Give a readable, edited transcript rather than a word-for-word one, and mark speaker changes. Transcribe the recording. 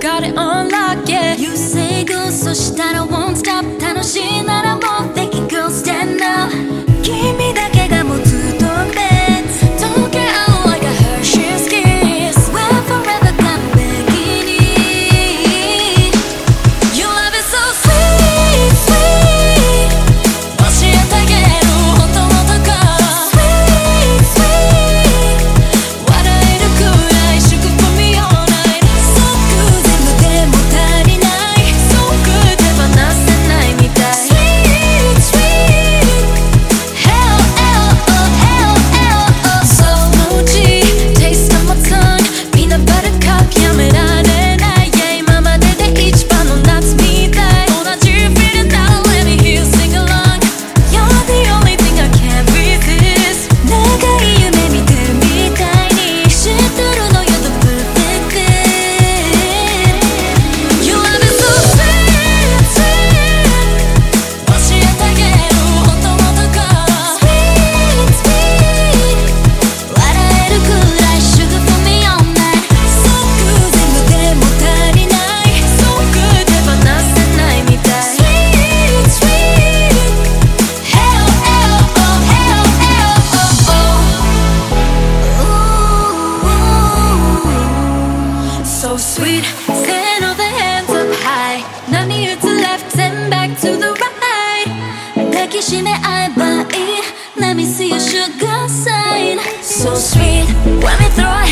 Speaker 1: got it on lock, yeah. You say go, そしたら won't stop 楽しいならもう Fake it girl stand now 君だけが持つ特別 Don't get out like a Hershey's kiss We're forever come back in it Your love is so sweet, sweet 教えてあげる本当のとこ Sweet, sweet 笑えるくらい祝福 me all night So good 全部でも足りない So good 手放せないみたい Sweet, sweet Hell, hell, oh, hell, hell, oh Soft mochi Taste on my tongue Peanut butter cup やめられない Yeah 今までで一番の夏みたい同じ feeling now Let me hear you sing along You're the only thing I can't resist 長い夢見てるみたいに知ってるの You're the perfect fit Your love is so sweet, sweet 教えてあげる本当のとこ Sweet, sweet 笑えるくらい祝福 me all night So good 全部でも足りない So good 手放せないみたい Sweet, sweet Hell, hell, oh, hell, hell, oh, oh So sweet Send all the hands up high 波打つ left and back to the right 抱きしめ合えばいい Let me see your sugar sign So sweet When we throw